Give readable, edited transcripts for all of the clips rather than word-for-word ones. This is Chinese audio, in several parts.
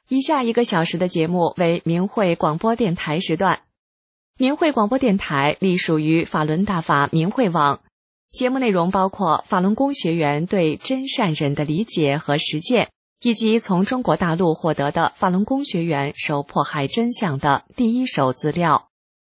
以下1个小时的节目为明慧广播电台时段。明慧广播电台隶属于法轮大法明慧网，节目内容包括法轮功学员对真善忍的理解和实践，以及从中国大陆获得的法轮功学员受迫害真相的第一手资料。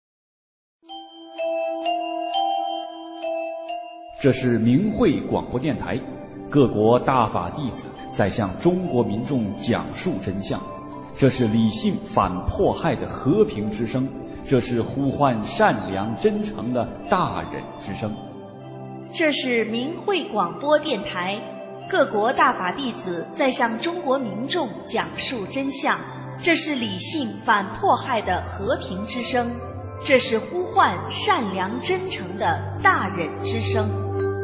这是明慧广播电台，各国大法弟子在向中国民众讲述真相，这是理性反迫害的和平之声，这是呼唤善良真诚的大忍之声。 这是明慧广播电台，各国大法弟子在向中国民众讲述真相，这是理性反迫害的和平之声，这是呼唤善良真诚的大忍之声。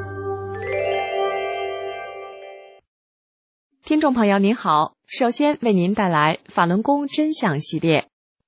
听众朋友您好，首先为您带来法轮功真相系列。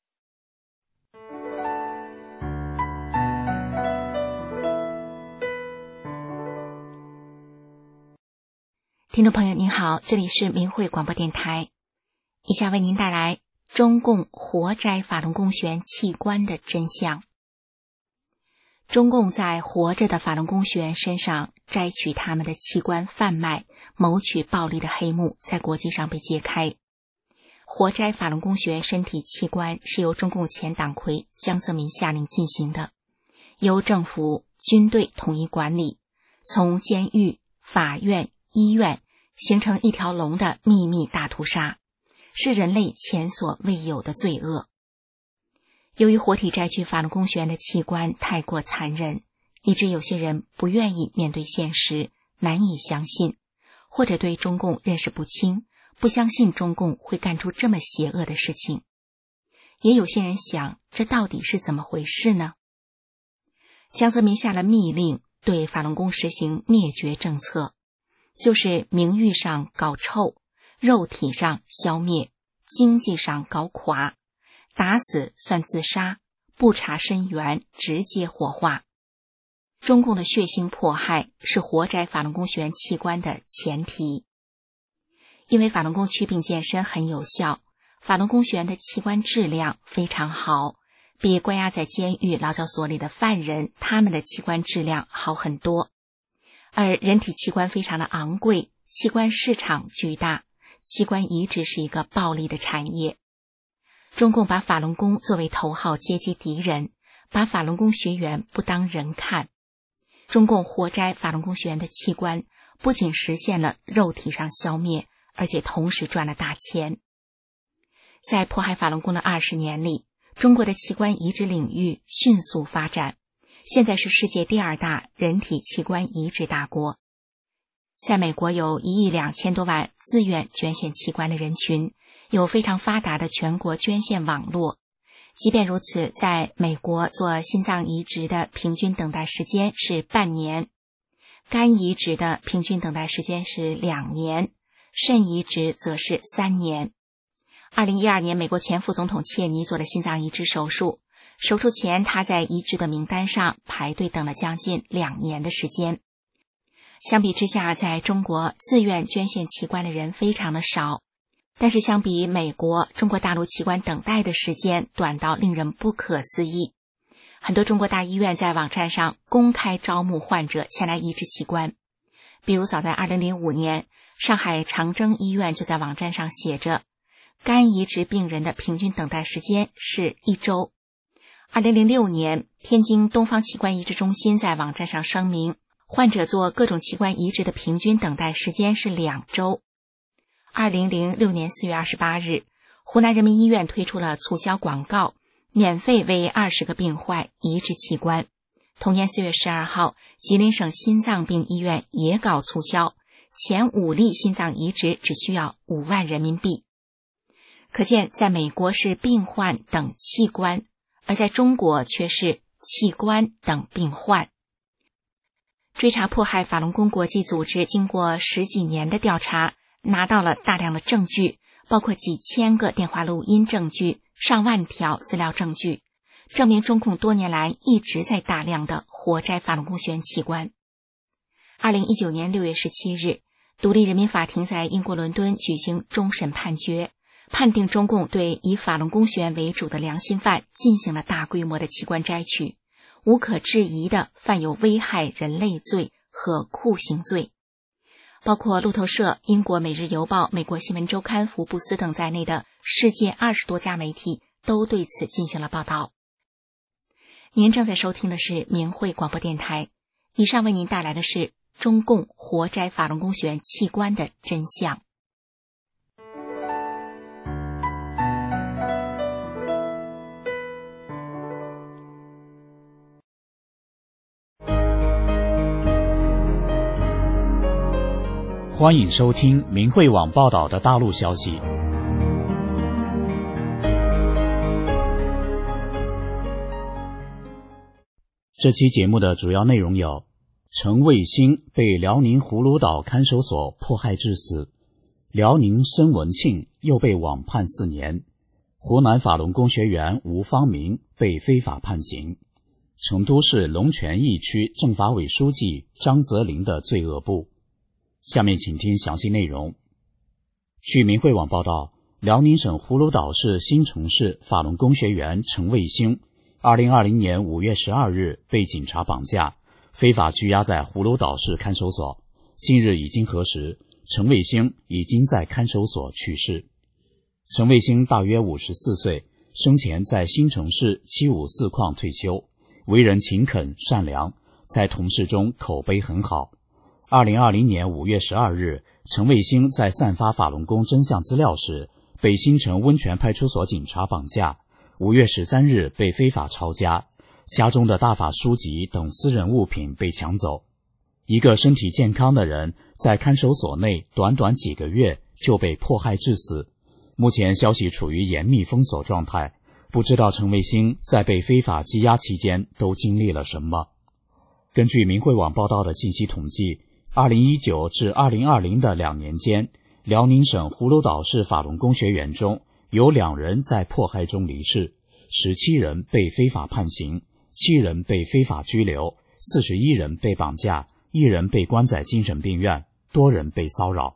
听众朋友您好，这里是明慧广播电台，以下为您带来中共活摘法轮功学员器官的真相。中共在活着的法轮功学员身上摘取他们的器官贩卖、谋取暴利的黑幕在国际上被揭开。活摘法轮功学员身体器官是由中共前党魁江泽民下令进行的，由政府、军队统一管理，从监狱、法院、医院形成一条龙的秘密大屠杀，是人类前所未有的罪恶。由于活体摘取法轮功学员的器官太过残忍，以致有些人不愿意面对现实，难以相信，或者对中共认识不清，不相信中共会干出这么邪恶的事情。也有些人想，这到底是怎么回事呢？江泽民下了密令，对法轮功实行灭绝政策，就是名誉上搞臭，肉体上消灭，经济上搞垮，打死算自杀，不查身源，直接火化。中共的血腥迫害是活摘法轮功学员器官的前提。因为法轮功祛病健身很有效，法轮功学员的器官质量非常好，比关押在监狱劳教所里的犯人他们的器官质量好很多。而人体器官非常的昂贵，器官市场巨大，器官移植是一个暴利的产业。中共把法轮功作为头号阶级敌人，把法轮功学员不当人看。中共活摘法轮功学员的器官，不仅实现了肉体上消灭，而且同时赚了大钱。在迫害法轮功的20年里，中国的器官移植领域迅速发展，现在是世界第2大人体器官移植大国。在美国有1亿2千多万自愿捐献器官的人群，有非常发达的全国捐献网络。即便如此，在美国做心脏移植的平均等待时间是半年，肝移植的平均等待时间是2年，肾移植则是3年。2012年，美国前副总统切尼做了心脏移植手术，手术前他在移植的名单上排队等了将近2年的时间。相比之下，在中国自愿捐献器官的人非常的少，但是相比美国，中国大陆器官等待的时间短到令人不可思议。很多中国大医院在网站上公开招募患者前来移植器官。比如早在2005年，上海长征医院就在网站上写着，肝移植病人的平均等待时间是1周。2006年，天津东方器官移植中心在网站上声明，患者做各种器官移植的平均等待时间是2周。2006年4月28日，湖南人民医院推出了促销广告，免费为20个病患移植器官。同年4月12号，吉林省心脏病医院也搞促销，前5例心脏移植只需要5万人民币。可见在美国是病患等器官，而在中国却是器官等病患。追查迫害法轮功国际组织经过10几年的调查，拿到了大量的证据，包括几千个电话录音证据、上万条资料证据，证明中共多年来一直在大量的活摘法轮功学员器官。2019年6月17日，独立人民法庭在英国伦敦举行终审判决， 判定中共对以法轮功学员为主的良心犯进行了大规模的器官摘取，无可置疑的犯有危害人类罪和酷刑罪。包括路透社、英国《每日邮报》、美国新闻周刊、福布斯等在内的世界20多家媒体都对此进行了报道。您正在收听的是明慧广播电台，以上为您带来的是中共活摘法轮功学员器官的真相。 欢迎收听明慧网报道的大陆消息。这期节目的主要内容有：陈卫星被辽宁葫芦岛看守所迫害致死，辽宁孙文庆又被网判4年，湖南法轮功学员吴方明被非法判刑，成都市龙泉驿区政法委书记张泽林的罪恶簿。下面请听详细内容。据明慧网报道，辽宁省葫芦岛市新城市法轮功学员陈卫星2020年5月12日被警察绑架，非法拘押在葫芦岛市看守所。近日已经核实，陈卫星已经在看守所去世。陈卫星大约54岁，生前在新城市754矿退休，为人勤恳善良，在同事中口碑很好。2020年5月12日，陈卫星在散发法轮功真相资料时，被新城温泉派出所警察绑架。5月13日被非法抄家，家中的大法书籍等私人物品被抢走。一个身体健康的人在看守所内短短几个月就被迫害致死。目前消息处于严密封锁状态，不知道陈卫星在被非法羁押期间都经历了什么。根据明慧网报道的信息统计，2019至2020的2年间，辽宁省葫芦岛市法轮功学员中有2人在迫害中离世，17人被非法判刑，7人被非法拘留，41人被绑架，1人被关在精神病院，多人被骚扰。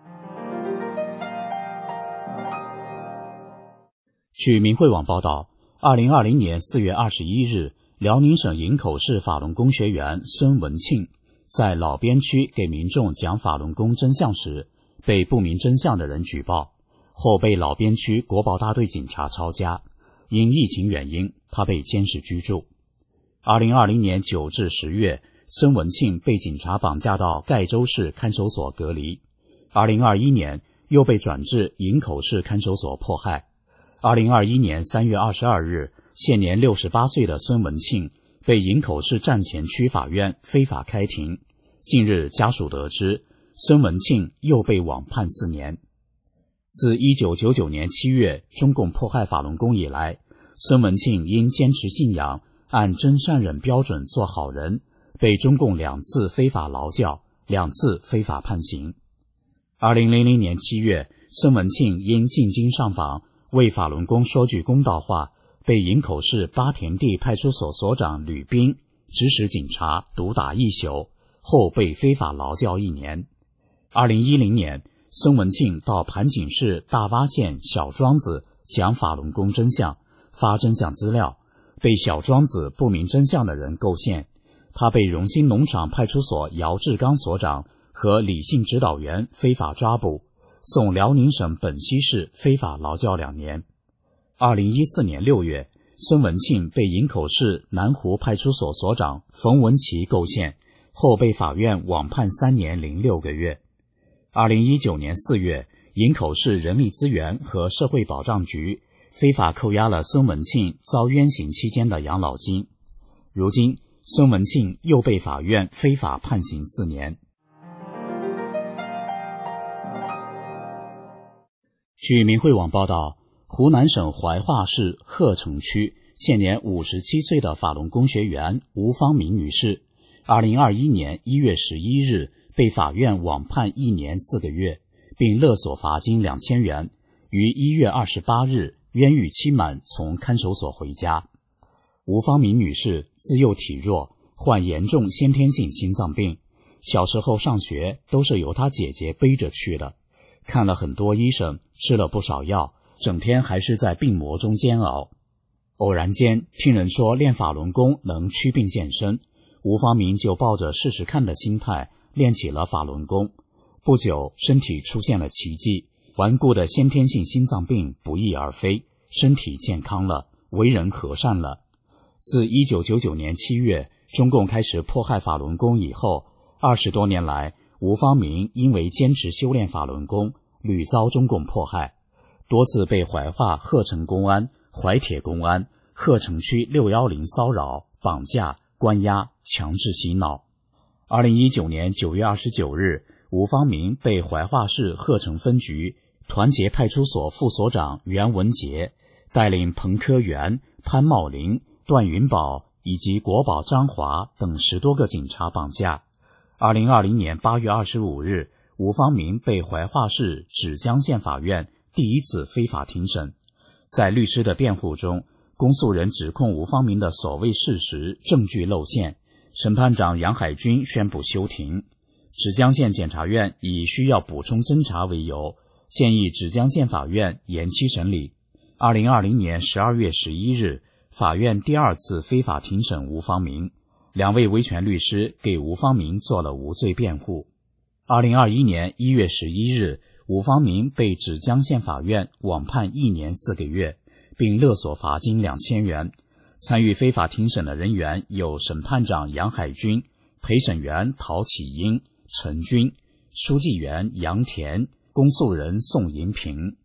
据明慧网报道，2020年4月21日，辽宁省营口市法轮功学员孙文庆在老边区给民众讲法轮功真相时，被不明真相的人举报，后被老边区国保大队警察抄家，因疫情原因，他被监视居住。2020年9至10月，孙文庆被警察绑架到盖州市看守所隔离。2021年又被转至营口市看守所迫害。2021年3月22日，现年68岁的孙文庆被营口市站前区法院非法开庭。近日家属得知，孙文庆又被网判4年。自1999年7月中共迫害法轮功以来，孙文庆因坚持信仰，按真善忍标准做好人，被中共2次非法劳教，2次非法判刑。2000年7月，孙文庆因进京上访，为法轮功说句公道话，被营口市八田地派出所所长吕斌指使警察毒打1宿，后被非法劳教1年。2010年，孙文庆到盘锦市大洼县小庄子讲法轮功真相，发真相资料，被小庄子不明真相的人构陷，他被荣兴农场派出所姚志刚所长和理性指导员非法抓捕，送辽宁省本溪市非法劳教2年。2014年6月，孙文庆被营口市南湖派出所所长冯文琪构陷，后被法院网判3年零6个月。2019年4月，营口市人力资源和社会保障局非法扣押了孙文庆遭冤刑期间的养老金。如今，孙文庆又被法院非法判刑4年。据明慧网报道，湖南省怀化市鹤城区现年57岁的法轮功学员吴方明女士，2021年1月11日被法院网判1年4个月，并勒索罚金2000元，于1月28日冤狱期满从看守所回家。吴方明女士自幼体弱，患严重先天性心脏病，小时候上学都是由她姐姐背着去的，看了很多医生，吃了不少药， 整天还是在病魔中煎熬。偶然间听人说练法轮功能祛病健身，吴方明就抱着试试看的心态练起了法轮功。不久身体出现了奇迹，顽固的先天性心脏病不翼而飞，身体健康了，为人和善了。自1999年7月中共开始迫害法轮功以后，20多年来，吴方明因为坚持修炼法轮功，屡遭中共迫害，多次被怀化鹤城公安、怀铁公安、鹤城区610骚扰、绑架、关押、强制洗脑。2019年9月29日，吴方明被怀化市鹤城分局团结派出所副所长袁文杰带领彭科元、潘茂林、段云宝以及国宝张华等10多个警察绑架。2020年8月25日，吴方明被怀化市芷江县法院第一次非法庭审。在律师的辩护中，公诉人指控吴方明的所谓事实证据露馅，审判长杨海军宣布休庭。芷江县检察院以需要补充侦查为由，建议芷江县法院延期审理。2020年12月11日，法院第二次非法庭审吴方明，2位维权律师给吴方明做了无罪辩护。2021年1月11日，吴方明被芷江县法院网判1年4个月，并勒索罚金2000元。参与非法庭审的人员有审判长杨海军、陪审员陶启英、陈军、书记员杨田、公诉人宋银平。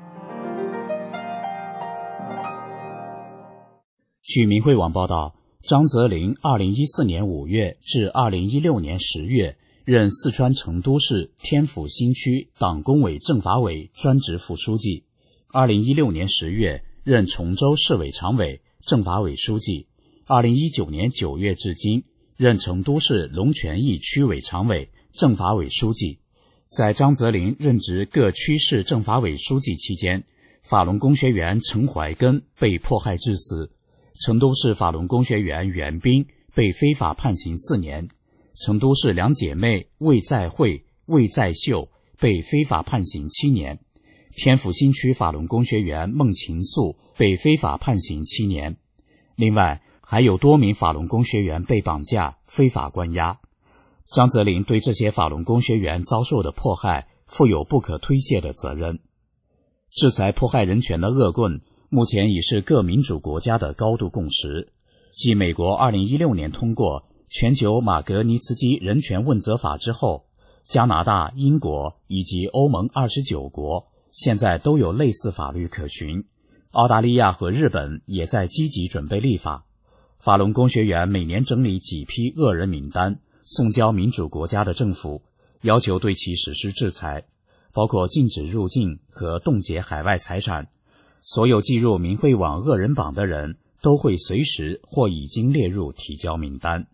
据明慧网报道，张泽林2014年5月至2016年10月任四川成都市天府新区党工委政法委专职副书记，2016年10月任崇州市委常委、政法委书记，2019年9月至今任成都市龙泉驿区委常委、政法委书记。在张泽林任职各区市政法委书记期间，法轮功学员陈怀根被迫害致死，成都市法轮功学员袁斌被非法判刑4年，成都市两姐妹魏在慧、魏在秀被非法判刑7年，天府新区法轮功学员孟晴素被非法判刑7年。另外，还有多名法轮功学员被绑架、非法关押。张泽林对这些法轮功学员遭受的迫害负有不可推卸的责任。制裁迫害人权的恶棍目前已是各民主国家的高度共识。继美国2016年通过全球马格尼茨基人权问责法之后，加拿大、英国以及欧盟29国现在都有类似法律可循。澳大利亚和日本也在积极准备立法。法轮功学员每年整理几批恶人名单，送交民主国家的政府，要求对其实施制裁，包括禁止入境和冻结海外财产。所有记入明慧网恶人榜的人都会随时或已经列入提交名单。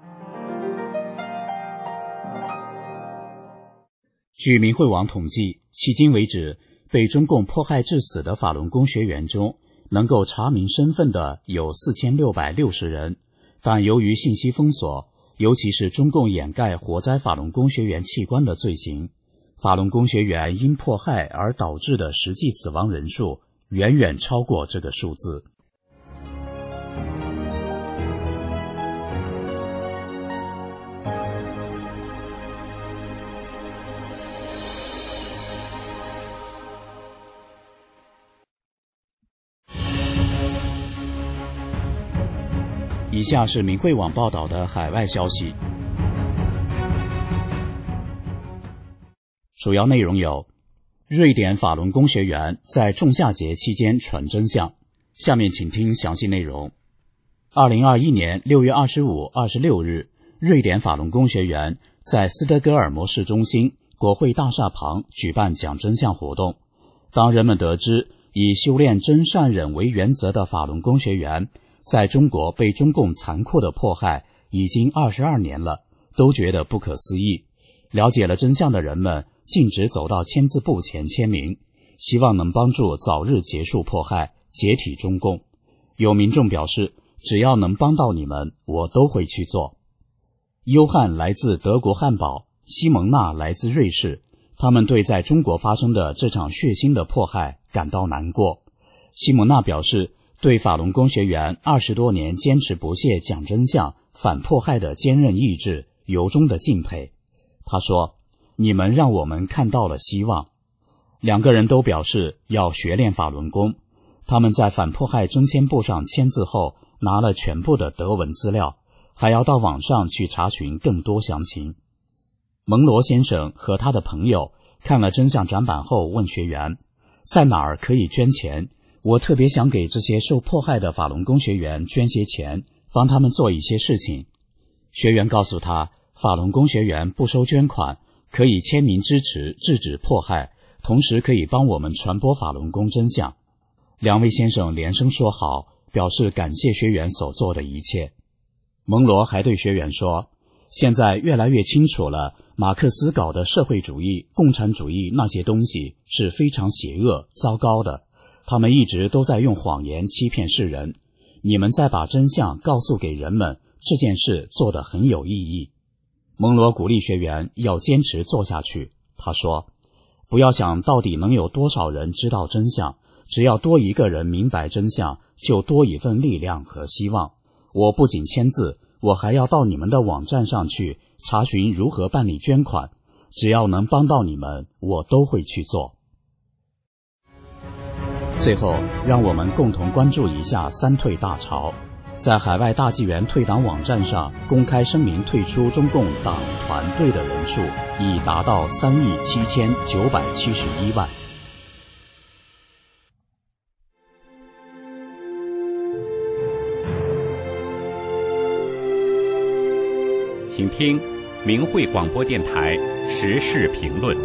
据明慧网统计，迄今为止，被中共迫害致死的法轮功学员中，能够查明身份的有4660人，但由于信息封锁，尤其是中共掩盖活摘法轮功学员器官的罪行，法轮功学员因迫害而导致的实际死亡人数远远超过这个数字。以下是明慧网报道的海外消息，主要内容有：瑞典法轮功学员在仲夏节期间传真相。下面请听详细内容。2021年6月25、26日，瑞典法轮功学员在斯德哥尔摩市中心国会大厦旁举办讲真相活动。当人们得知以修炼真善忍为原则的法轮功学员在中国被中共残酷的迫害已经22年了，都觉得不可思议。了解了真相的人们径直走到签字簿前签名，希望能帮助早日结束迫害，解体中共。有民众表示，只要能帮到你们，我都会去做。约翰来自德国汉堡，西蒙娜来自瑞士，他们对在中国发生的这场血腥的迫害感到难过。西姆纳表示，对法轮功学员20多年坚持不懈讲真相、反迫害的坚韧意志由衷的敬佩。他说，你们让我们看到了希望。两个人都表示要学练法轮功。他们在反迫害征签簿上签字后，拿了全部的德文资料，还要到网上去查询更多详情。蒙罗先生和他的朋友看了真相展板后问学员，在哪儿可以捐钱？我特别想给这些受迫害的法轮功学员捐些钱，帮他们做一些事情。学员告诉他，法轮功学员不收捐款，可以签名支持制止迫害，同时可以帮我们传播法轮功真相。两位先生连声说好，表示感谢学员所做的一切。蒙罗还对学员说，现在越来越清楚了，马克思搞的社会主义、共产主义那些东西是非常邪恶、糟糕的，他们一直都在用谎言欺骗世人。你们再把真相告诉给人们，这件事做得很有意义。蒙罗鼓励学员要坚持做下去。他说，不要想到底能有多少人知道真相，只要多一个人明白真相，就多一份力量和希望。我不仅签字，我还要到你们的网站上去查询如何办理捐款，只要能帮到你们，我都会去做。最后，让我们共同关注一下三退大潮。在海外大纪元退党网站上公开声明退出中共党团队的人数已达到37971万。 请听明慧广播电台时事评论。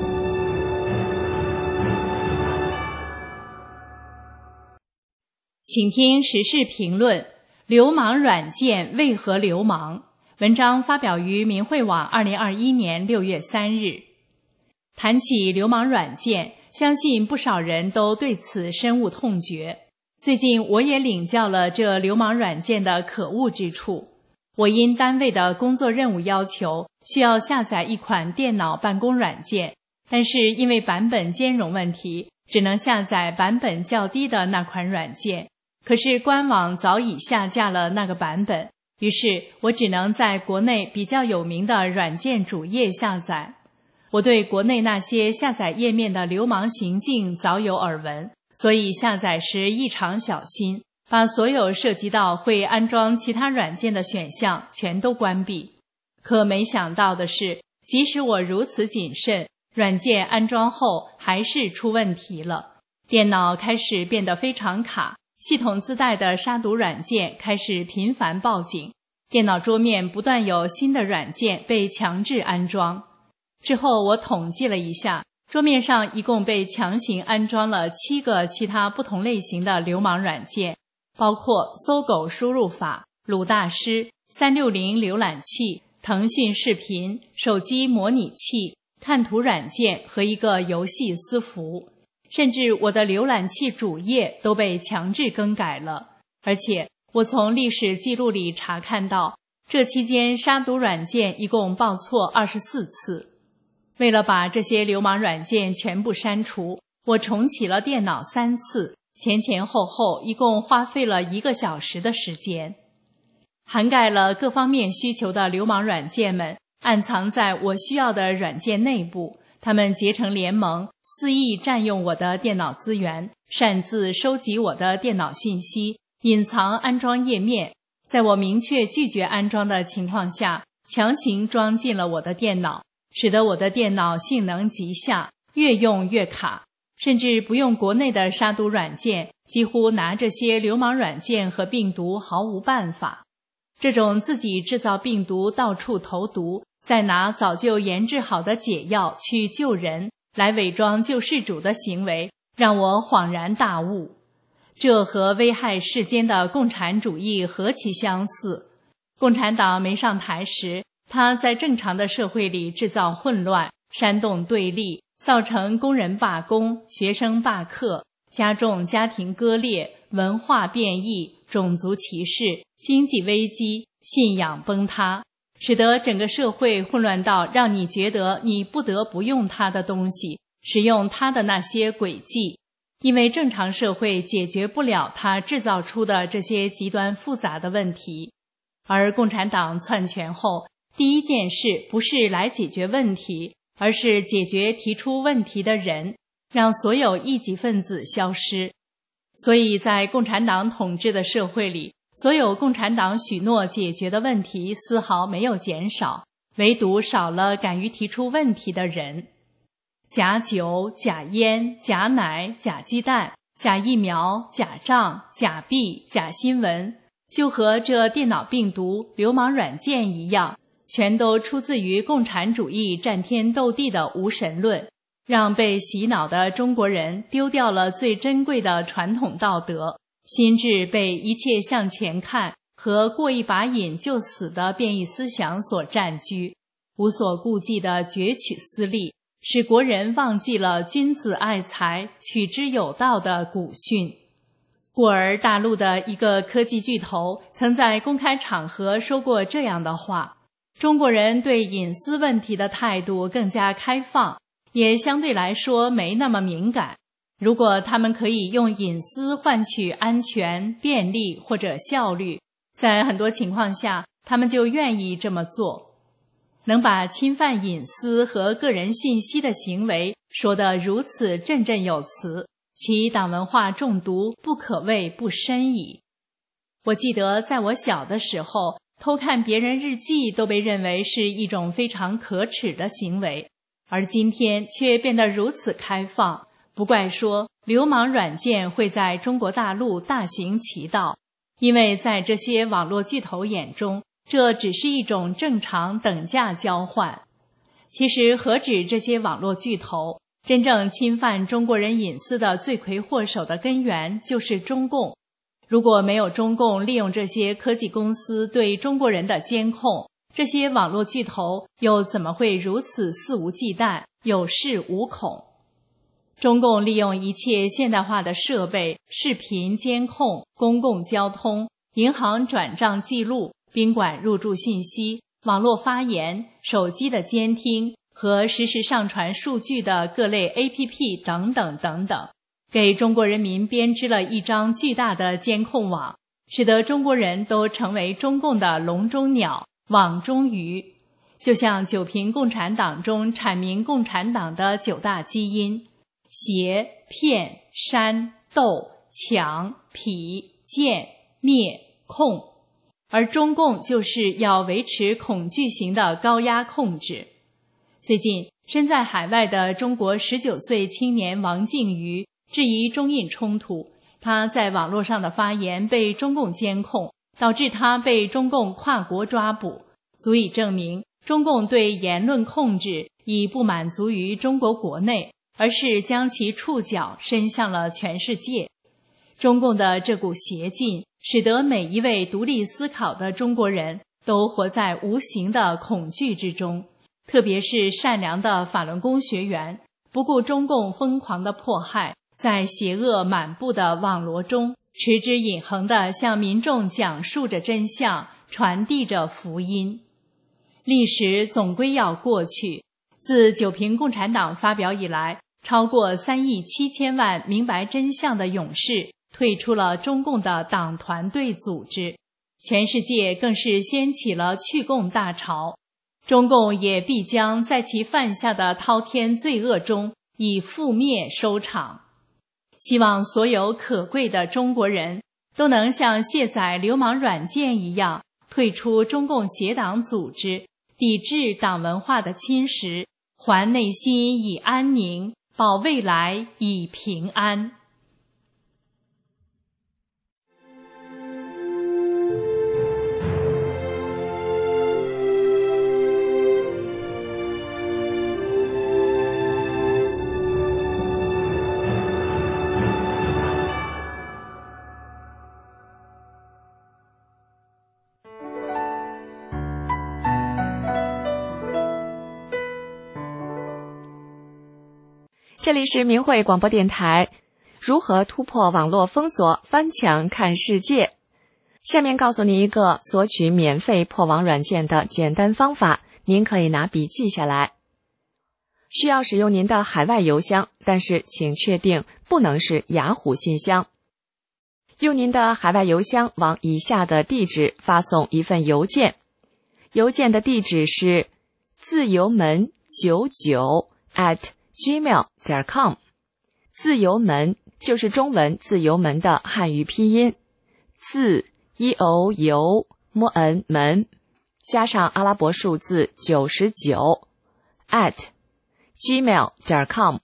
请听时事评论：流氓软件为何流氓？文章发表于明慧网2021年6月3日。谈起流氓软件，相信不少人都对此深恶痛绝。最近我也领教了这流氓软件的可恶之处。我因单位的工作任务要求，需要下载一款电脑办公软件，但是因为版本兼容问题，只能下载版本较低的那款软件。可是官网早已下架了那个版本，于是我只能在国内比较有名的软件主页下载。我对国内那些下载页面的流氓行径早有耳闻，所以下载时异常小心，把所有涉及到会安装其他软件的选项全都关闭。可没想到的是，即使我如此谨慎，软件安装后还是出问题了。电脑开始变得非常卡，系统自带的杀毒软件开始频繁报警，电脑桌面不断有新的软件被强制安装。之后我统计了一下，桌面上一共被强行安装了7个其他不同类型的流氓软件，包括搜狗输入法、鲁大师、360浏览器、腾讯视频、手机模拟器、看图软件和一个游戏私服。甚至我的浏览器主页都被强制更改了，而且我从历史记录里查看到，这期间杀毒软件一共报错24次。为了把这些流氓软件全部删除，我重启了电脑3次，前后一共花费了1个小时的时间。涵盖了各方面需求的流氓软件们暗藏在我需要的软件内部，他们结成联盟，肆意占用我的电脑资源，擅自收集我的电脑信息，隐藏安装页面，在我明确拒绝安装的情况下，强行装进了我的电脑，使得我的电脑性能极下，越用越卡，甚至不用国内的杀毒软件，几乎拿这些流氓软件和病毒毫无办法。这种自己制造病毒到处投毒，再拿早就研制好的解药去救人，来伪装救世主的行为，让我恍然大悟。这和危害世间的共产主义何其相似。共产党没上台时，他在正常的社会里制造混乱，煽动对立，造成工人罢工、学生罢课，加重家庭割裂、文化变异、种族歧视、经济危机、信仰崩塌，使得整个社会混乱到让你觉得你不得不用它的东西，使用它的那些诡计。 因为正常社会解决不了它制造出的这些极端复杂的问题。而共产党篡权后，第一件事不是来解决问题，而是解决提出问题的人，让所有异己分子消失。所以在共产党统治的社会里，所有共产党许诺解决的问题丝毫没有减少，唯独少了敢于提出问题的人。假酒、假烟、假奶、假鸡蛋、假疫苗、假账、假币、假新闻，就和这电脑病毒、流氓软件一样，全都出自于共产主义战天斗地的无神论，让被洗脑的中国人丢掉了最珍贵的传统道德，心智被一切向前看和过一把瘾就死的变异思想所占据，无所顾忌的攫取私利，使国人忘记了君子爱财，取之有道的古训。故而大陆的一个科技巨头曾在公开场合说过这样的话：中国人对隐私问题的态度更加开放，也相对来说没那么敏感。如果他们可以用隐私换取安全、便利或者效率，在很多情况下，他们就愿意这么做。能把侵犯隐私和个人信息的行为说得如此振振有词，其党文化中毒不可谓不深矣。我记得在我小的时候，偷看别人日记都被认为是一种非常可耻的行为，而今天却变得如此开放，不怪说流氓软件会在中国大陆大行其道，因为在这些网络巨头眼中，这只是一种正常等价交换。其实何止这些网络巨头，真正侵犯中国人隐私的罪魁祸首的根源就是中共。如果没有中共利用这些科技公司对中国人的监控，这些网络巨头又怎么会如此肆无忌惮、有恃无恐？中共利用一切现代化的设备、视频监控、公共交通、银行转账记录、宾馆入住信息、网络发言、手机的监听和实时上传数据的各类 APP 等等等等，给中国人民编织了一张巨大的监控网，使得中国人都成为中共的笼中鸟、网中鱼。就像九评共产党中阐明共产党的9大基因：邪、骗、煽、斗、抢、痞、贱、灭、控。而中共就是要维持恐惧型的高压控制。最近，身在海外的中国19岁青年王靖宇质疑中印冲突，他在网络上的发言被中共监控，导致他被中共跨国抓捕，足以证明中共对言论控制已不满足于中国国内，而是将其触角伸向了全世界。中共的这股邪劲使得每一位独立思考的中国人都活在无形的恐惧之中，特别是善良的法轮功学员，不顾中共疯狂的迫害，在邪恶满布的网罗中持之以恒地向民众讲述着真相，传递着福音。历史总归要过去，自九评共产党发表以来，超过3亿7千万明白真相的勇士退出了中共的党团队组织，全世界更是掀起了去共大潮，中共也必将在其犯下的滔天罪恶中以覆灭收场。希望所有可贵的中国人都能像卸载流氓软件一样，退出中共邪党组织，抵制党文化的侵蚀，还内心以安宁，保未来以平安。 这里是明慧广播电台，如何突破网络封锁，翻墙看世界。下面告诉您一个索取免费破网软件的简单方法，您可以拿笔记下来。 需要使用您的海外邮箱，但是请确定不能是雅虎信箱。用您的海外邮箱往以下的地址发送一份邮件，邮件的地址是自由门99@gmail.com。自由门就是中文自由门的汉语拼音，自 EO 摸 N 门加上阿拉伯数字99 @gmail.com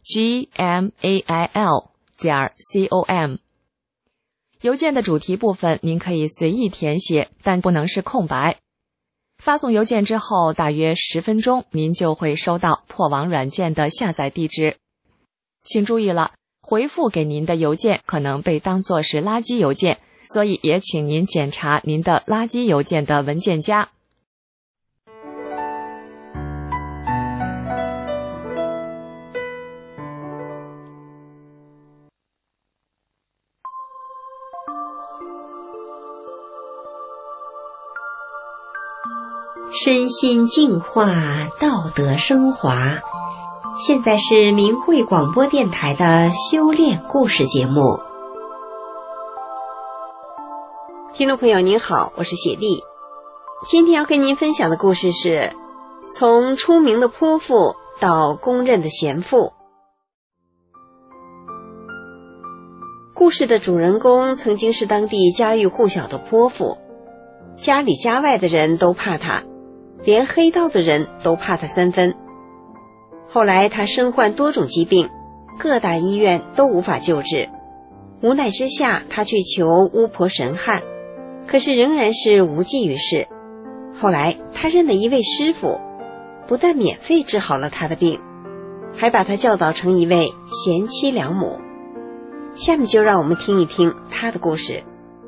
gmail.com。 邮件的主题部分您可以随意填写，但不能是空白。发送邮件之后大约10分钟，您就会收到破网软件的下载地址。请注意了，回复给您的邮件可能被当作是垃圾邮件，所以也请您检查您的垃圾邮件的文件夹。 身心净化，道德升华。现在是明慧广播电台的修炼故事节目。听众朋友您好，我是雪莉。今天要跟您分享的故事是从出名的泼妇到公认的贤妇。故事的主人公曾经是当地家喻户晓的泼妇，家里家外的人都怕她，连黑道的人都怕她3分。后来她身患多种疾病，各大医院都无法救治，无奈之下她去求巫婆神汉，可是仍然是无济于事。后来她认了一位师傅，不但免费治好了她的病，还把她教导成一位贤妻良母。下面就让我们听一听她的故事。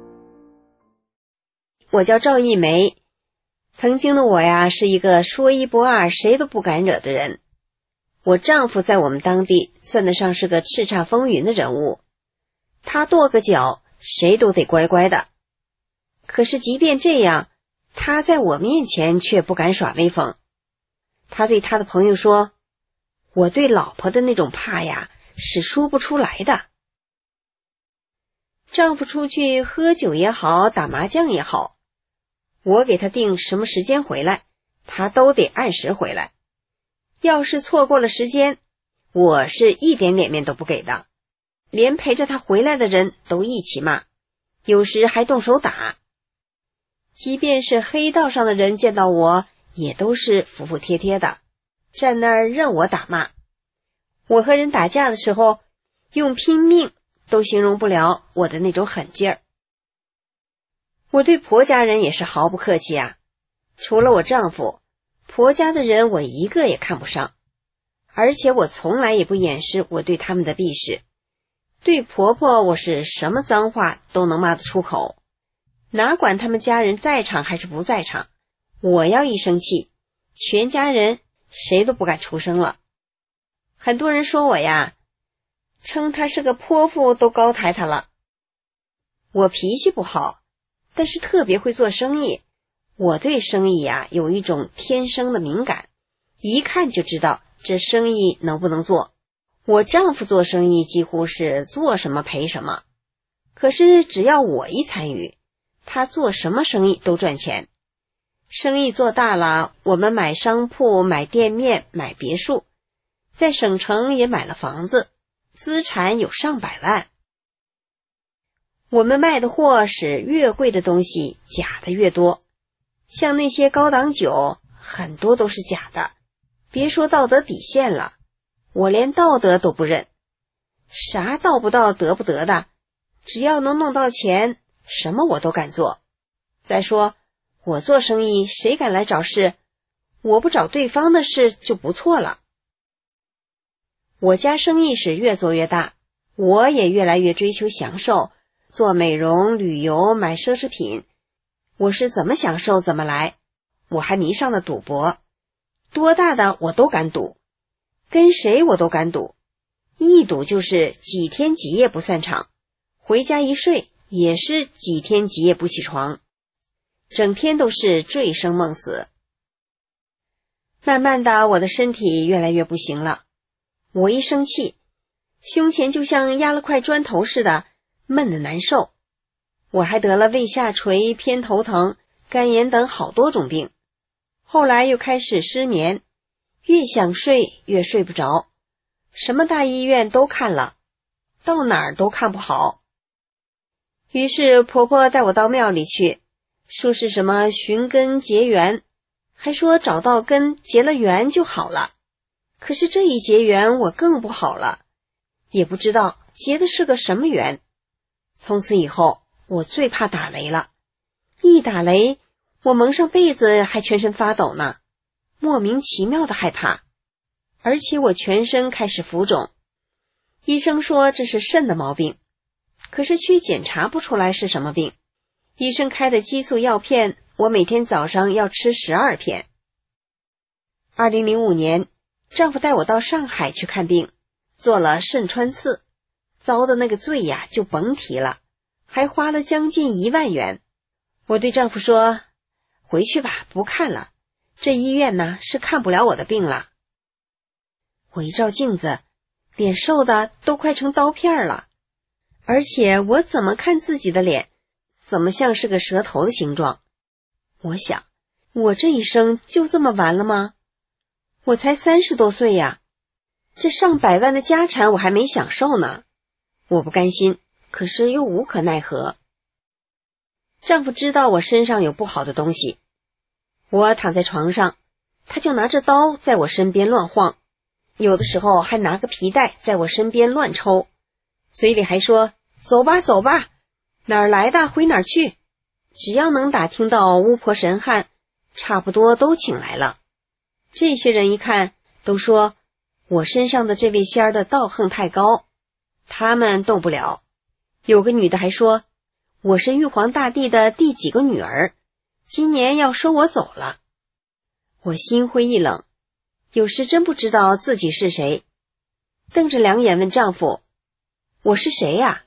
我叫赵一梅，曾经的我呀，是一个说一不二，谁都不敢惹的人。我丈夫在我们当地算得上是个叱咤风云的人物，他跺个脚，谁都得乖乖的。可是即便这样，他在我面前却不敢耍威风。他对他的朋友说，我对老婆的那种怕呀，是说不出来的。丈夫出去喝酒也好，打麻将也好，我给他定什么时间回来，他都得按时回来。要是错过了时间，我是一点脸面都不给的，连陪着他回来的人都一起骂，有时还动手打。即便是黑道上的人见到我，也都是服服帖帖的，站那儿任我打骂。我和人打架的时候，用拼命都形容不了我的那种狠劲儿。我对婆家人也是毫不客气啊，除了我丈夫，婆家的人我一个也看不上，而且我从来也不掩饰我对他们的鄙视。对婆婆，我是什么脏话都能骂得出口，哪管他们家人在场还是不在场，我要一生气，全家人谁都不敢出声了。很多人说我呀，称她是个泼妇都高抬她了。我脾气不好，但是特别会做生意。我对生意呀，有一种天生的敏感，一看就知道这生意能不能做。我丈夫做生意几乎是做什么赔什么，可是只要我一参与，他做什么生意都赚钱。生意做大了，我们买商铺、买店面、买别墅，在省城也买了房子，资产有上百万。我们卖的货是越贵的东西假的越多，像那些高档酒很多都是假的，别说道德底线了，我连道德都不认。啥道不道德不得的，只要能弄到钱，什么我都敢做。再说我做生意谁敢来找事，我不找对方的事就不错了。我家生意是越做越大，我也越来越追求享受，做美容、旅游、买奢侈品，我是怎么享受怎么来。我还迷上了赌博，多大的我都敢赌，跟谁我都敢赌，一赌就是几天几夜不散场，回家一睡也是几天几夜不起床，整天都是醉生梦死。 慢慢的，我的身体越来越不行了。我一生气，胸前就像压了块砖头似的，闷得难受。我还得了胃下垂、偏头疼、肝炎等好多种病。后来又开始失眠，越想睡越睡不着，什么大医院都看了，到哪儿都看不好。于是婆婆带我到庙里去，说是什么寻根结缘，还说找到根结了缘就好了。可是这一结缘我更不好了，也不知道结的是个什么缘。从此以后我最怕打雷了，一打雷我蒙上被子还全身发抖呢，莫名其妙的害怕。而且我全身开始浮肿，医生说这是肾的毛病，可是却检查不出来是什么病。医生开的激素药片，我每天早上要吃12片。2005年，丈夫带我到上海去看病，做了肾穿刺，遭的那个罪呀就甭提了，还花了将近1万元。我对丈夫说，回去吧，不看了，这医院呢是看不了我的病了。我一照镜子，脸瘦的都快成刀片了，而且我怎么看自己的脸，怎么像是个蛇头的形状。我想，我这一生就这么完了吗？我才30多岁呀，这上百万的家产我还没享受呢。我不甘心，可是又无可奈何。丈夫知道我身上有不好的东西，我躺在床上，他就拿着刀在我身边乱晃，有的时候还拿个皮带在我身边乱抽，嘴里还说，走吧走吧，哪儿来的回哪儿去，只要能打听到巫婆神汉，差不多都请来了。这些人一看都说我身上的这位仙儿的道行太高，他们动不了。有个女的还说，我是玉皇大帝的第几个女儿，今年要收我走了。我心灰意冷，有时真不知道自己是谁，瞪着两眼问丈夫，我是谁呀？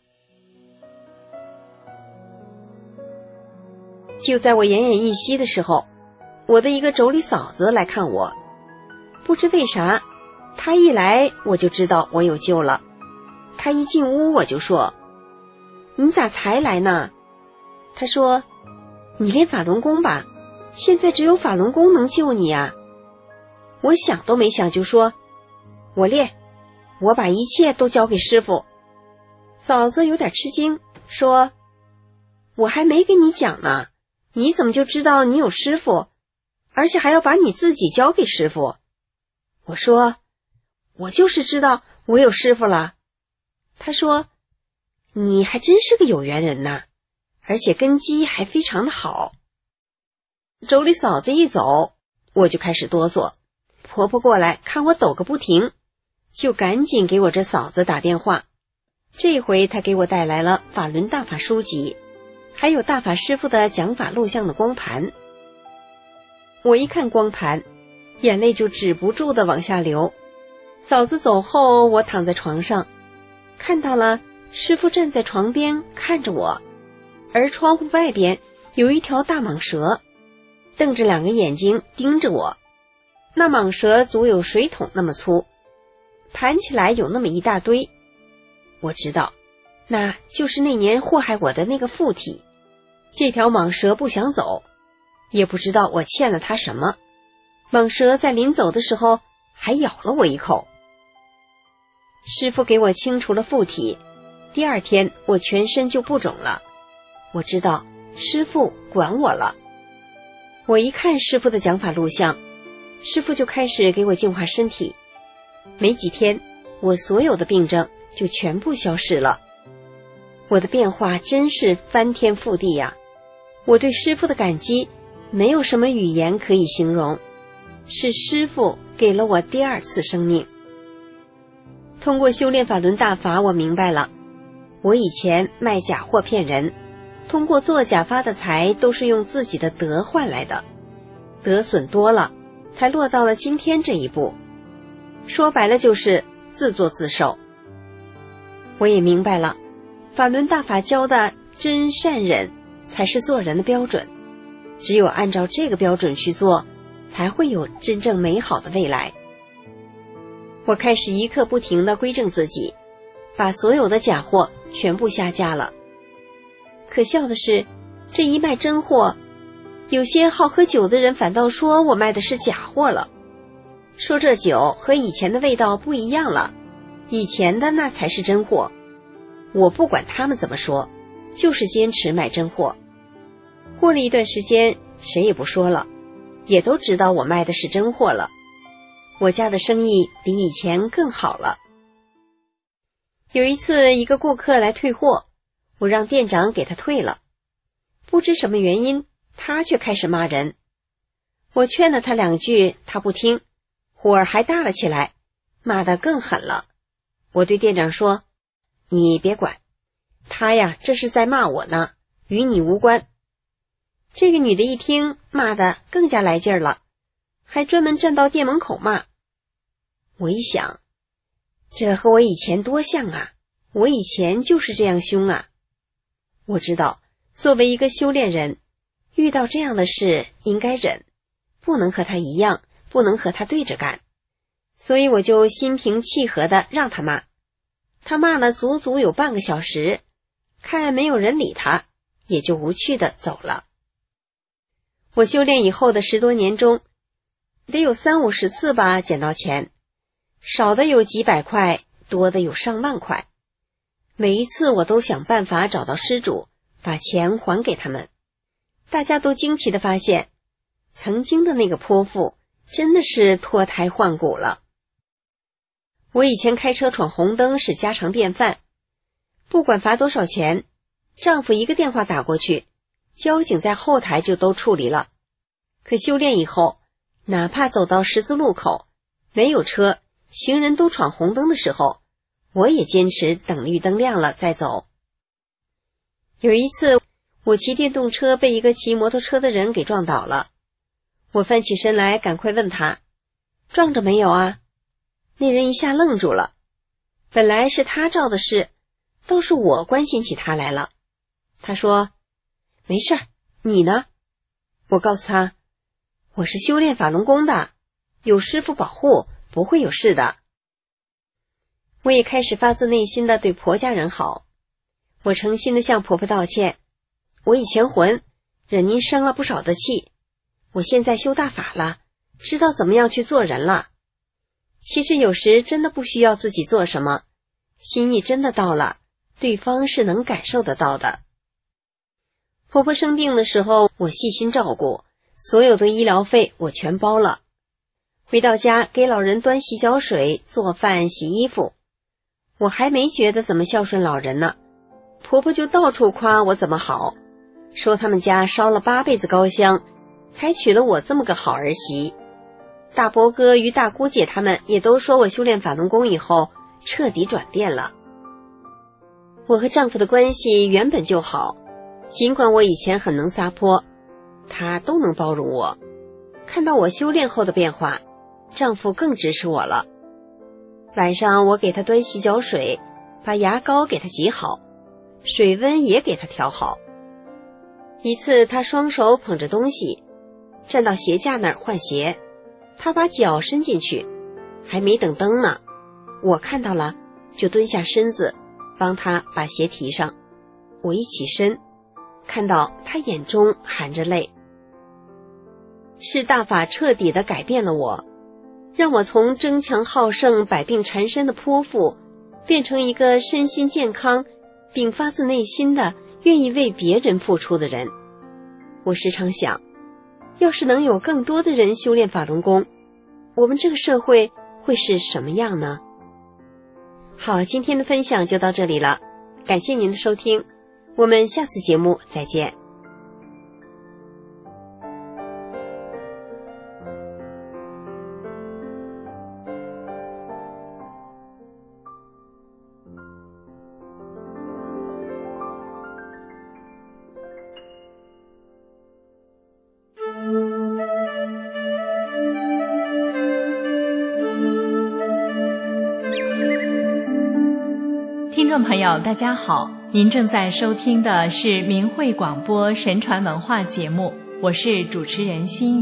就在我奄奄一息的时候，我的一个妯娌嫂子来看我，不知为啥，她一来我就知道我有救了。她一进屋我就说，你咋才来呢？她说，你练法轮功吧，现在只有法轮功能救你啊。我想都没想就说，我练，我把一切都交给师傅。嫂子有点吃惊，说，我还没跟你讲呢，你怎么就知道你有师傅，而且还要把你自己交给师傅？我说，我就是知道我有师傅了。他说，你还真是个有缘人呐，而且根基还非常的好。妯娌嫂子一走，我就开始哆嗦，婆婆过来看我抖个不停，就赶紧给我这嫂子打电话。这回她给我带来了法轮大法书籍，还有大法师父的讲法录像的光盘。我一看光盘，眼泪就止不住的往下流。嫂子走后，我躺在床上，看到了师父站在床边看着我，而窗户外边有一条大蟒蛇，瞪着2个眼睛盯着我。那蟒蛇足有水桶那么粗，盘起来有那么一大堆。我知道，那就是那年祸害我的那个附体。这条蟒蛇不想走，也不知道我欠了它什么。蟒蛇在临走的时候还咬了我一口。师父给我清除了附体，第2天我全身就不肿了。我知道师父管我了。我一看师父的讲法录像，师父就开始给我净化身体。没几天，我所有的病症就全部消失了。我的变化真是翻天覆地呀！我对师父的感激没有什么语言可以形容，是师父给了我第2次生命。通过修炼法轮大法，我明白了，我以前卖假货骗人，通过做假发的财都是用自己的德换来的，得损多了，才落到了今天这一步。说白了就是自作自受。我也明白了，法轮大法教的真善忍才是做人的标准，只有按照这个标准去做， 才会有真正美好的未来。我开始一刻不停地归正自己，把所有的假货全部下架了。可笑的是，这一卖真货，有些好喝酒的人反倒说我卖的是假货了，说这酒和以前的味道不一样了，以前的那才是真货。我不管他们怎么说，就是坚持卖真货。过了一段时间，谁也不说了，也都知道我卖的是真货了。我家的生意比以前更好了。有一次，一个顾客来退货，我让店长给他退了。不知什么原因，他却开始骂人。我劝了他2句，他不听，火还大了起来，骂得更狠了。我对店长说：“你别管，他呀，这是在骂我呢，与你无关。”这个女的一听，骂得更加来劲儿了，还专门站到店门口骂。我一想，这和我以前多像啊，我以前就是这样凶啊。我知道，作为一个修炼人，遇到这样的事应该忍，不能和他一样，不能和他对着干。所以我就心平气和地让他骂。他骂了足足有半个小时，看没有人理他，也就无趣地走了。我修炼以后的10多年中，得有30-50次吧捡到钱，少的有几百块，多的有上万块。每一次我都想办法找到失主，把钱还给他们。大家都惊奇地发现，曾经的那个泼妇真的是脱胎换骨了。我以前开车闯红灯是家常便饭，不管罚多少钱，丈夫一个电话打过去，交警在后台就都处理了。可修炼以后，哪怕走到十字路口，没有车，行人都闯红灯的时候，我也坚持等绿灯亮了再走。有一次，我骑电动车被一个骑摩托车的人给撞倒了。我翻起身来，赶快问他：“撞着没有啊？”那人一下愣住了，本来是他肇的事，都是我关心起他来了。他说：“没事儿，你呢？”我告诉他：“我是修炼法轮功的，有师父保护，不会有事的。”我也开始发自内心的对婆家人好，我诚心的向婆婆道歉，我以前混，惹您生了不少的气，我现在修大法了，知道怎么样去做人了。其实有时真的不需要自己做什么，心意真的到了，对方是能感受得到的。婆婆生病的时候，我细心照顾，所有的医疗费我全包了。回到家给老人端洗脚水、做饭、洗衣服，我还没觉得怎么孝顺老人呢，婆婆就到处夸我怎么好，说他们家烧了8辈子高香，才娶了我这么个好儿媳。大伯哥与大姑姐他们也都说我修炼法轮功以后彻底转变了。我和丈夫的关系原本就好，尽管我以前很能撒泼，他都能包容我。看到我修炼后的变化，丈夫更支持我了。晚上我给他端洗脚水，把牙膏给他挤好，水温也给他调好。一次他双手捧着东西，站到鞋架那儿换鞋，他把脚伸进去，还没等蹬呢，我看到了，就蹲下身子帮他把鞋提上。我一起身，看到他眼中含着泪。是大法彻底地改变了我，让我从争强好胜、百病缠身的泼妇，变成一个身心健康并发自内心的愿意为别人付出的人。我时常想，要是能有更多的人修炼法轮功，我们这个社会会是什么样呢？好，今天的分享就到这里了，感谢您的收听，我们下次节目再见。 听众朋友大家好，您正在收听的是明慧广播神传文化节目，我是主持人心雨，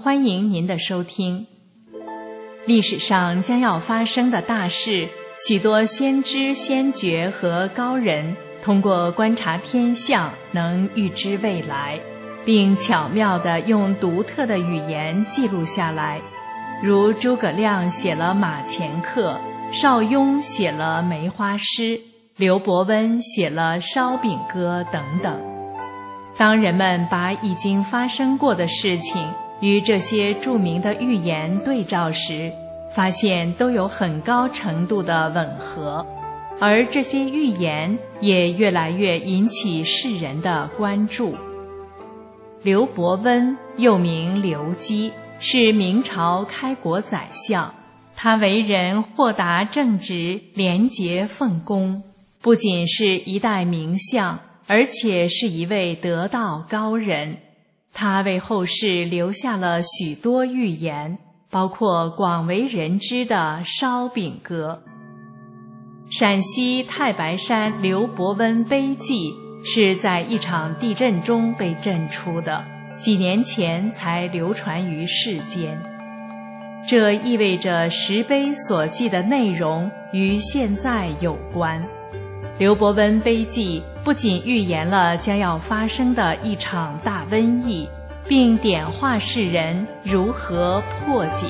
欢迎您的收听。历史上将要发生的大事，许多先知先觉和高人通过观察天象能预知未来，并巧妙地用独特的语言记录下来，如诸葛亮写了《马前课》，邵雍写了《梅花诗》，刘伯温写了《烧饼歌》等等。当人们把已经发生过的事情与这些著名的预言对照时，发现都有很高程度的吻合，而这些预言也越来越引起世人的关注。刘伯温又名刘基，是明朝开国宰相，他为人豁达正直，廉洁奉公，不仅是一代名相，而且是一位得道高人。他为后世留下了许多预言，包括广为人知的《烧饼歌》。陕西太白山刘伯温碑记是在一场地震中被震出的，几年前才流传于世间。这意味着石碑所记的内容与现在有关。刘伯温碑记不仅预言了将要发生的一场大瘟疫，并点化世人如何破解。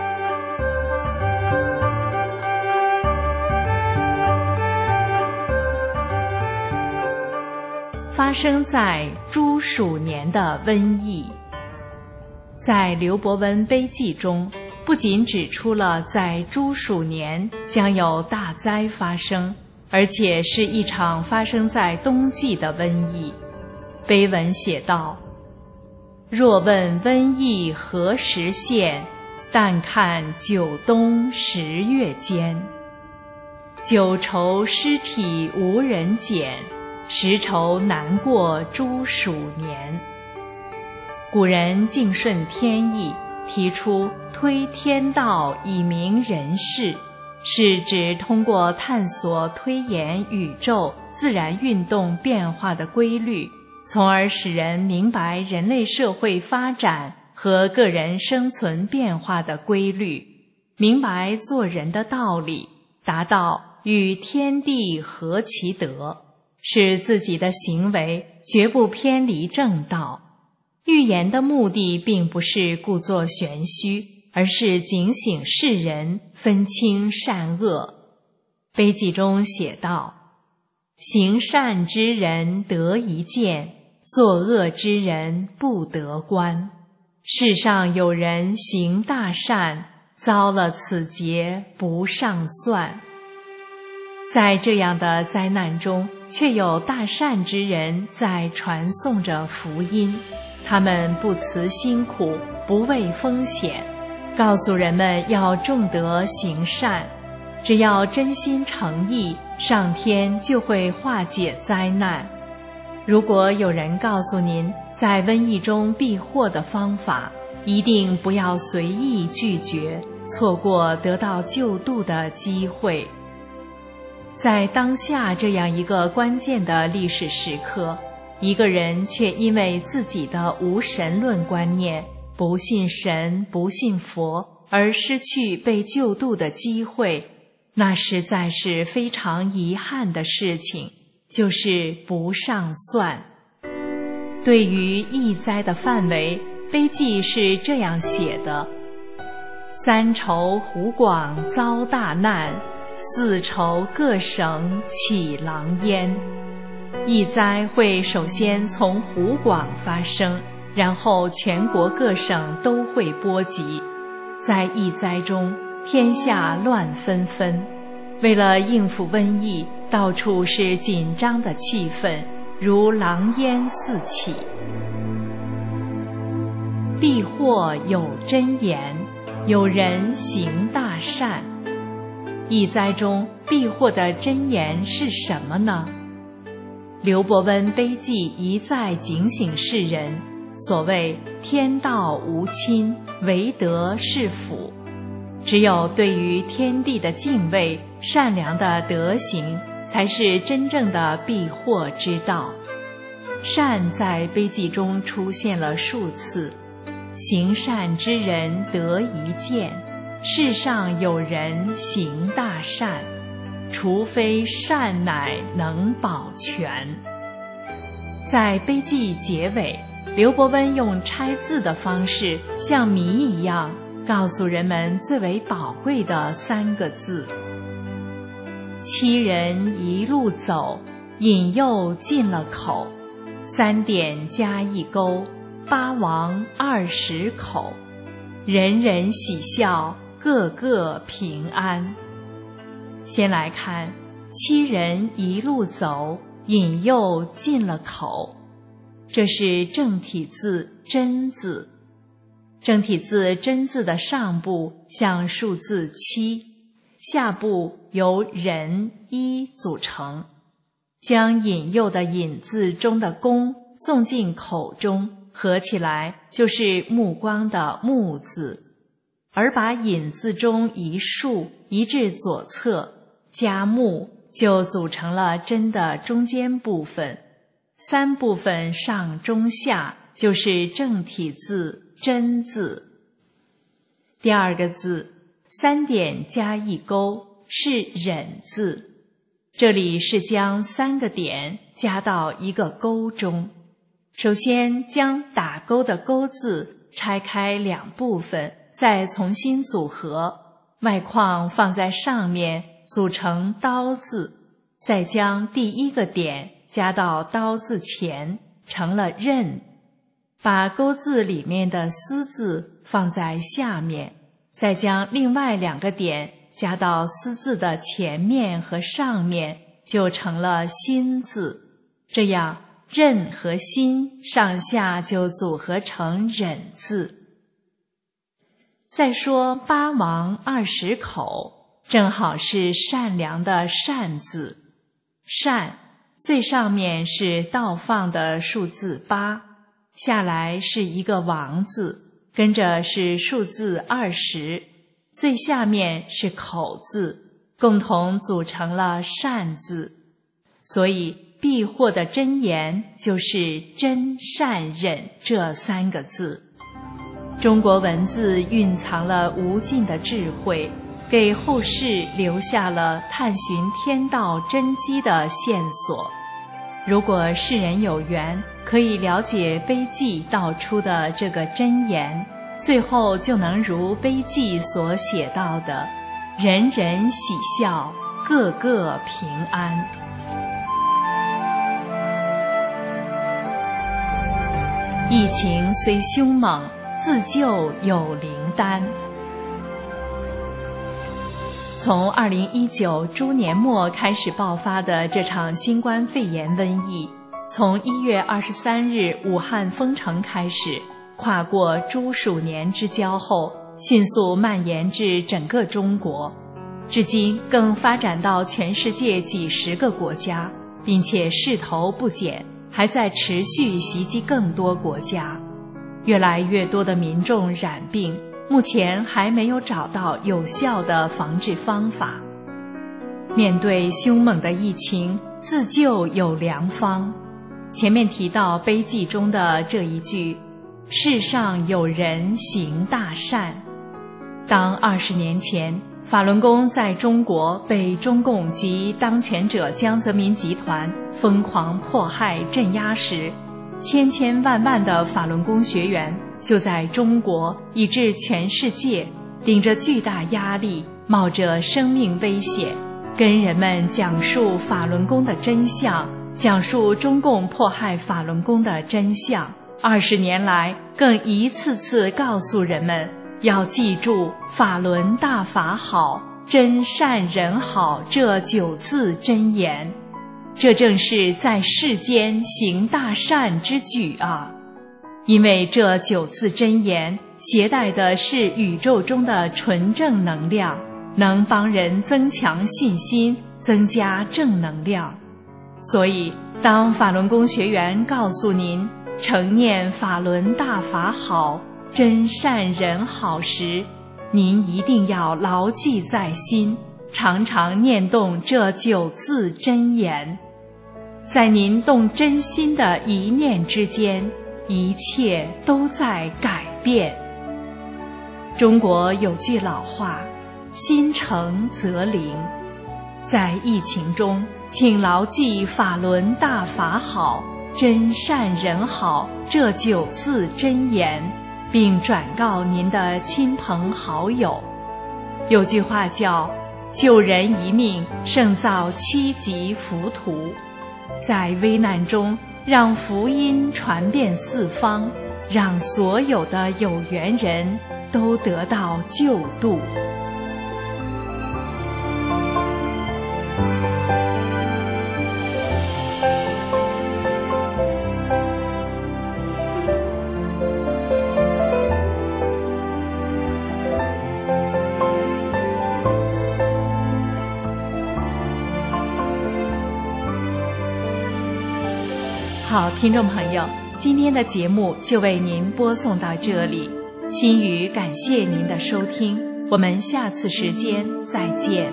发生在猪鼠年的瘟疫。在刘伯温碑记中，不仅指出了在猪鼠年将有大灾发生，而且是一场发生在冬季的瘟疫。碑文写道：若问瘟疫何时现，但看九冬10月间。九愁尸体无人捡，十愁难过猪鼠年。古人敬顺天意，提出推天道以明人事，是指通过探索推演宇宙自然运动变化的规律，从而使人明白人类社会发展和个人生存变化的规律，明白做人的道理，达到与天地合其德，使自己的行为绝不偏离正道。预言的目的并不是故作玄虚，而是警醒世人，分清善恶。碑记中写道：行善之人得一见，作恶之人不得观。世上有人行大善，遭了此劫不上算。在这样的灾难中，却有大善之人在传颂着福音，他们不辞辛苦，不畏风险，告诉人们要重德行善，只要真心诚意，上天就会化解灾难。如果有人告诉您在瘟疫中避祸的方法，一定不要随意拒绝，错过得到救度的机会。在当下这样一个关键的历史时刻，一个人却因为自己的无神论观念，不信神，不信佛，而失去被救度的机会，那实在是非常遗憾的事情，就是不上算。对于疫灾的范围，碑记是这样写的：三愁湖广遭大难，四愁各省起狼烟。疫灾会首先从湖广发生，然后全国各省都会波及。在疫灾中，天下乱纷纷，为了应付瘟疫，到处是紧张的气氛，如狼烟四起。避祸有真言，有人行大善。疫灾中避祸的真言是什么呢？刘伯温碑记一再警醒世人，所谓天道无亲，唯德是辅。只有对于天地的敬畏，善良的德行，才是真正的避祸之道。善在碑记中出现了数次， 行善之人得一见，世上有人行大善，除非善乃能保全。在碑记结尾，刘伯温用拆字的方式，像谜一样告诉人们最为宝贵的3个字：七人一路走，引诱进了口，3点加1勾，8王20口，人人喜笑，个个平安。先来看七人一路走，引诱进了口，这是正体字真字。正体字真字的上部像数字7，下部由人一组成，将引诱的引字中的弓送进口中，合起来就是目光的目字，而把引字中一竖移至左侧，加目就组成了真的中间部分，3部分上中下就是正体字真字。第2个字3点加1勾是忍字，这里是将3个点加到一个勾中。首先将打勾的勾字拆开2部分，再重新组合，外框放在上面组成刀字，再将第1个点加到刀字前，成了刃。把勾字里面的丝字放在下面，再将另外2个点加到丝字的前面和上面，就成了心字。这样刃和心上下就组合成忍字。再说8王20口，正好是善良的善字。善最上面是倒放的数字8，下来是一个王字，跟着是数字20，最下面是口字，共同组成了善字。所以必获的真言就是真善忍这3个字。中国文字蕴藏了无尽的智慧，给后世留下了探寻天道真机的线索。如果世人有缘，可以了解碑记道出的这个真言，最后就能如碑记所写到的，人人喜笑，个个平安。疫情虽凶猛，自救有灵丹。从2019猪年末开始爆发的这场新冠肺炎瘟疫，从1月23日武汉封城开始，跨过猪鼠年之交后，迅速蔓延至整个中国，至今更发展到全世界几十个国家，并且势头不减，还在持续袭击更多国家。越来越多的民众染病，目前还没有找到有效的防治方法。面对凶猛的疫情，自救有良方。前面提到碑记中的这一句，世上有人行大善。当20年前法轮功在中国被中共及当权者江泽民集团疯狂迫害镇压时，千千万万的法轮功学员就在中国以至全世界顶着巨大压力，冒着生命危险，跟人们讲述法轮功的真相，讲述中共迫害法轮功的真相。20年来，更一次次告诉人们要记住法轮大法好，真善人好这9字真言。这正是在世间行大善之举啊！因为这9字真言携带的是宇宙中的纯正能量，能帮人增强信心，增加正能量。所以当法轮功学员告诉您诚念法轮大法好，真善人好时，您一定要牢记在心，常常念动这9字真言。在您动真心的一念之间，一切都在改变。中国有句老话，心诚则灵。在疫情中，请牢记法轮大法好，真善人好这9字真言，并转告您的亲朋好友。有句话叫救人一命胜造7级浮屠，在危难中让福音传遍四方，让所有的有缘人都得到救度。好，听众朋友，今天的节目就为您播送到这里，心语感谢您的收听，我们下次时间再见。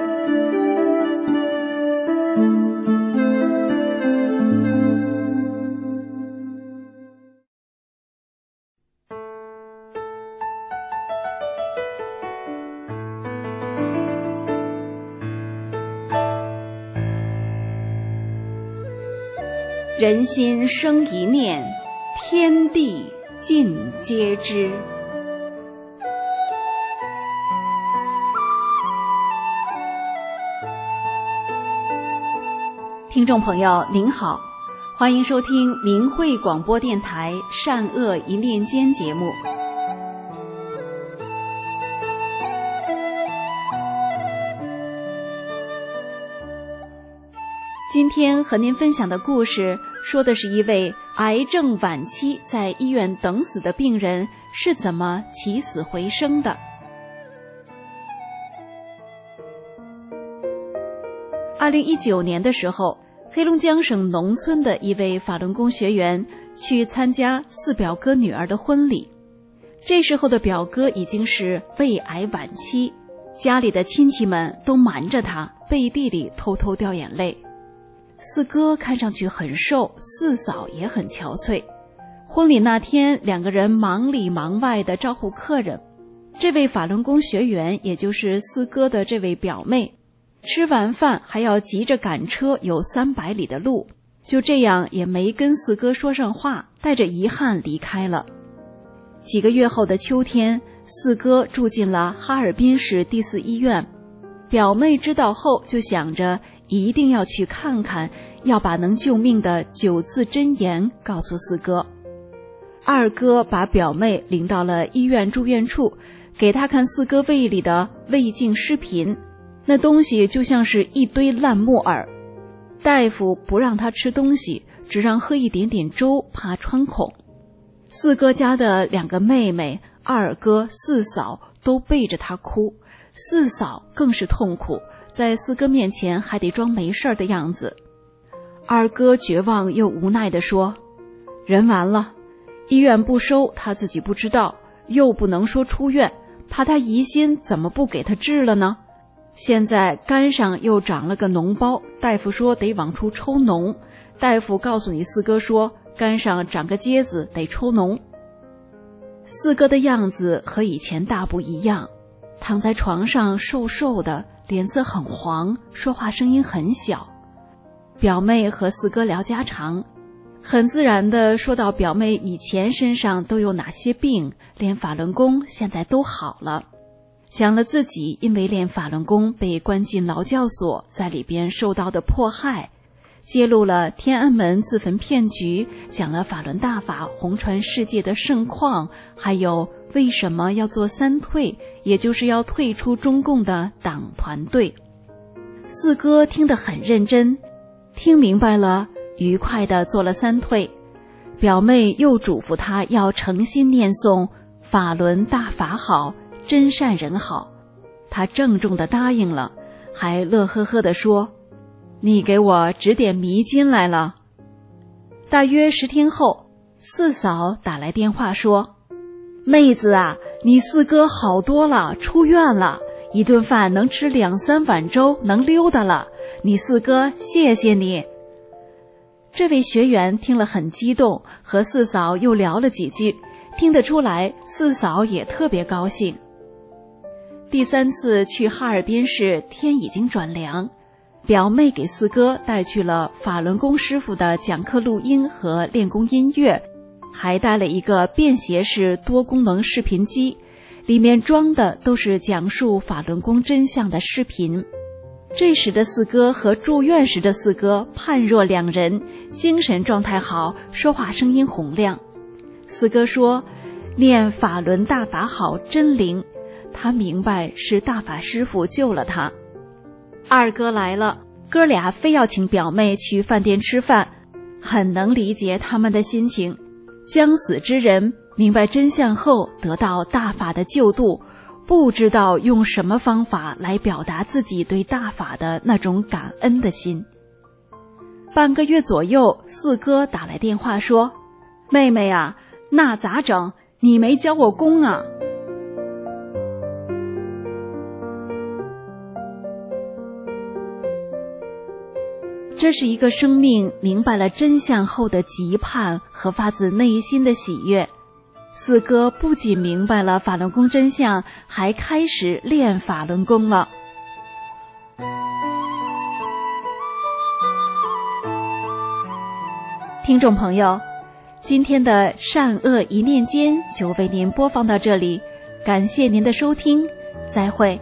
人心生一念，天地尽皆知。听众朋友您好，欢迎收听明慧广播电台善恶一念间节目。今天和您分享的故事说的是一位癌症晚期在医院等死的病人是怎么起死回生的。2019年的时候，黑龙江省农村的一位法轮功学员去参加4表哥女儿的婚礼，这时候的表哥已经是胃癌晚期，家里的亲戚们都瞒着他，背地里偷偷掉眼泪。4哥看上去很瘦，4嫂也很憔悴。婚礼那天，2个人忙里忙外的招呼客人。这位法轮功学员，也就是4哥的这位表妹，吃完饭还要急着赶车，有300里的路，就这样也没跟4哥说上话，带着遗憾离开了。几个月后的秋天，4哥住进了哈尔滨市第4医院。表妹知道后就想着一定要去看看，要把能救命的9字真言告诉4哥。2哥把表妹领到了医院住院处，给他看4哥胃里的胃镜视频，那东西就像是一堆烂木耳。大夫不让他吃东西，只让喝一点点粥，怕穿孔。4哥家的2个妹妹，2哥、4嫂都背着他哭，4嫂更是痛苦，在4哥面前还得装没事的样子。2哥绝望又无奈地说，人完了，医院不收，他自己不知道，又不能说出院，怕他疑心，怎么不给他治了呢？现在肝上又长了个脓包，大夫说得往出抽脓，大夫告诉你4哥说肝上长个疖子，得抽脓。4哥的样子和以前大不一样，躺在床上瘦瘦的，脸色很黄，说话声音很小。表妹和4哥聊家常，很自然地说到表妹以前身上都有哪些病，练法轮功现在都好了。讲了自己因为练法轮功被关进劳教所，在里边受到的迫害，揭露了天安门自焚骗局，讲了法轮大法红传世界的盛况，还有为什么要做3退，也就是要退出中共的党团队。4哥听得很认真，听明白了，愉快地做了3退。表妹又嘱咐他要诚心念诵法轮大法好，真善人好，他郑重地答应了，还乐呵呵地说，你给我指点迷津来了。大约10天后，4嫂打来电话说，妹子啊，你4哥好多了，出院了，一顿饭能吃2-3碗粥，能溜达了，你4哥谢谢你。这位学员听了很激动，和4嫂又聊了几句， 听得出来四嫂也特别高兴。第3次去哈尔滨时，天已经转凉，表妹给四哥带去了法轮功师傅的讲课录音和练功音乐，还带了一个便携式多功能视频机，里面装的都是讲述法轮功真相的视频。这时的四哥和住院时的四哥判若两人，精神状态好，说话声音洪亮。四哥说，念法轮大法好，真灵，他明白是大法师父救了他。二哥来了，哥俩非要请表妹去饭店吃饭，很能理解他们的心情。将死之人明白真相后得到大法的救度，不知道用什么方法来表达自己对大法的那种感恩的心。半个月左右，四哥打来电话说，妹妹啊，那咋整？你没教我功啊。这是一个生命明白了真相后的急盼和发自内心的喜悦。四哥不仅明白了法轮功真相，还开始练法轮功了。听众朋友，今天的善恶一念间就为您播放到这里，感谢您的收听，再会。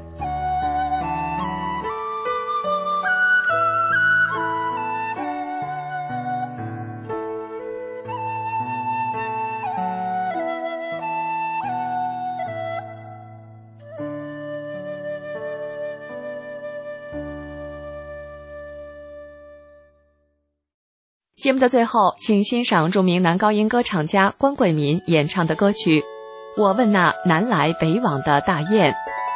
节目的最后，请欣赏著名男高音歌唱家关贵民演唱的歌曲《我问那南来北往的大雁》。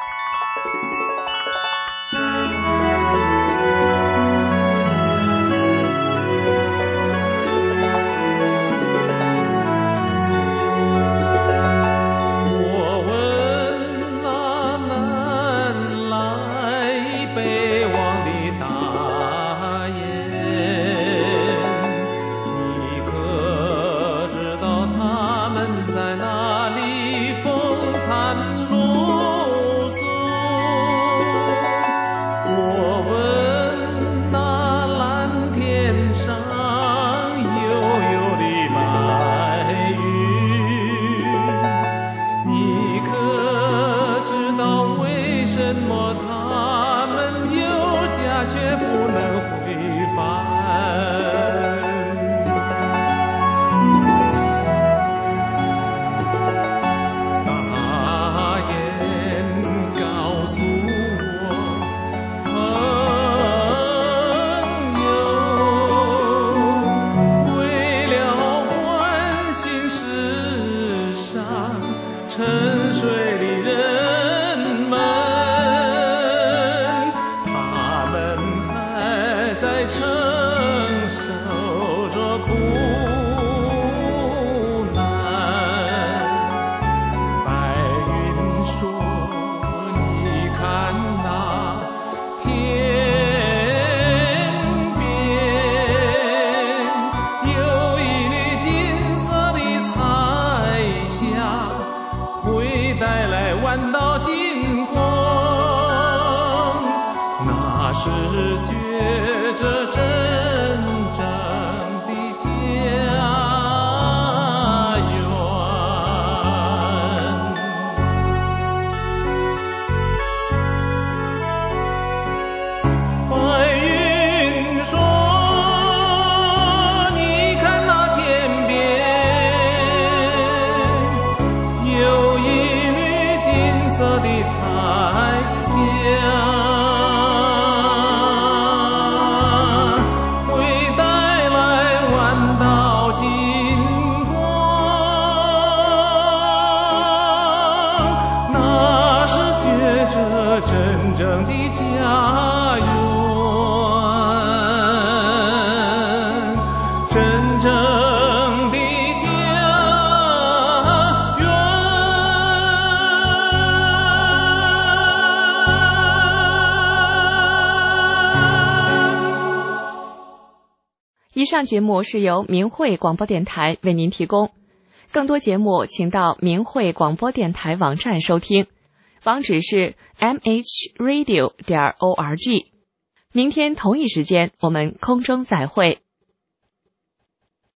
真正的家园，真正的家园。 以上节目是由明慧广播电台为您提供。 更多节目请到明慧广播电台网站收听，网址是 mhradio.org。明天同一时间我们空中再会。